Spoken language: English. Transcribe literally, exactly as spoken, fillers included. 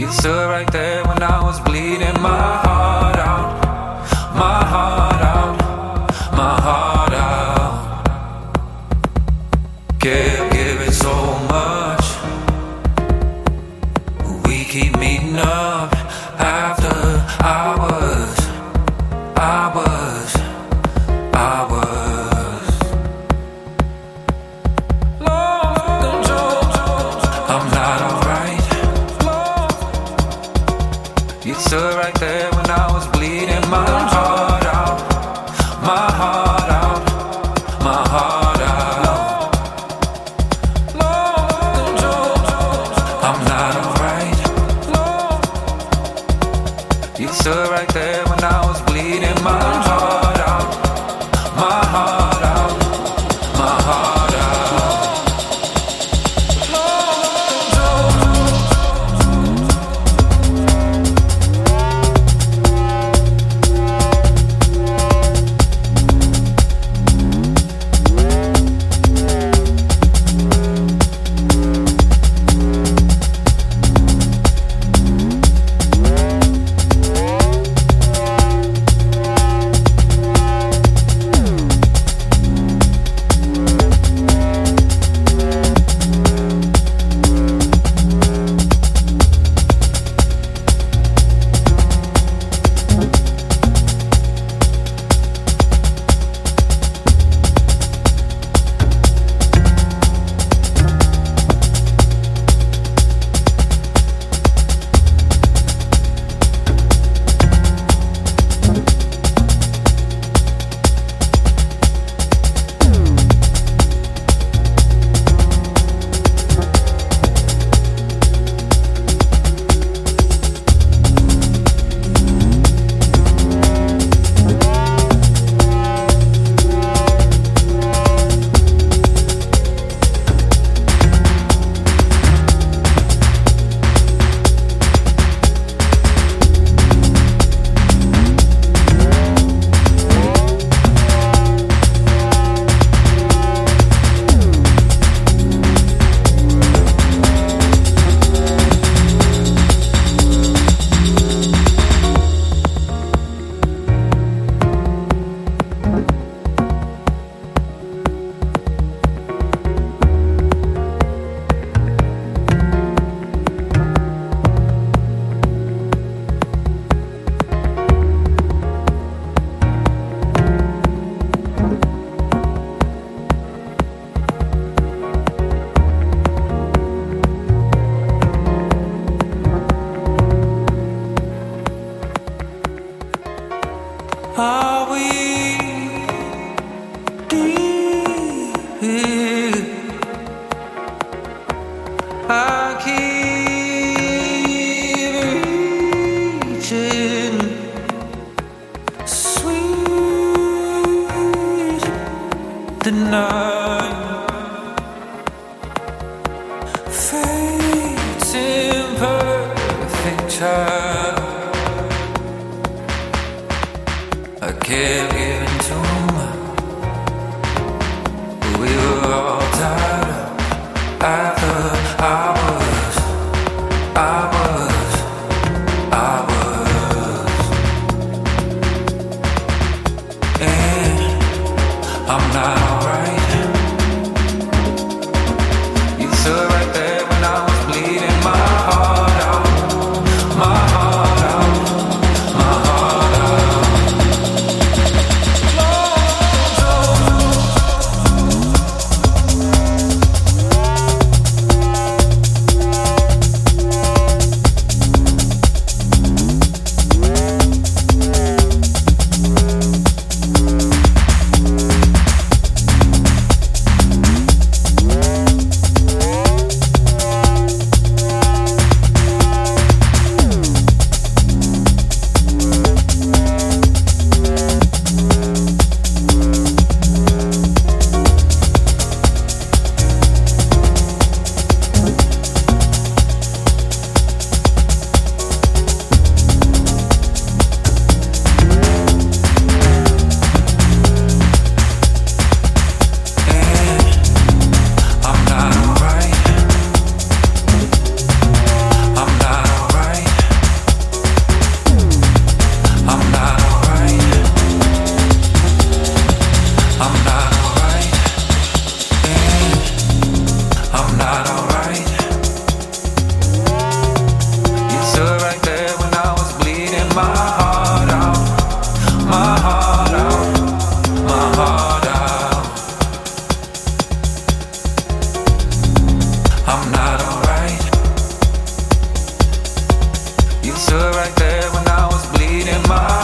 You stood right there when I was bleeding my heart out, my heart out, my heart out. Kept giving so much. We keep meeting up after hours, hours, hours. Lost control, I'm not alright. You stood right there when I was bleeding my heart out, my heart out, my heart out. Lost control, I'm not alright. You stood right there when I was bleeding my heart out, my heart out, my heart out. Are we deep here? I keep reaching, sweet the night, fate's imperfect child. I kept giving too much. We were all tied up after hours, hours, hours. And I'm not alright. You stood right there when I was bleeding my heart out, my heart out, my heart out. Stood right there when I was bleeding my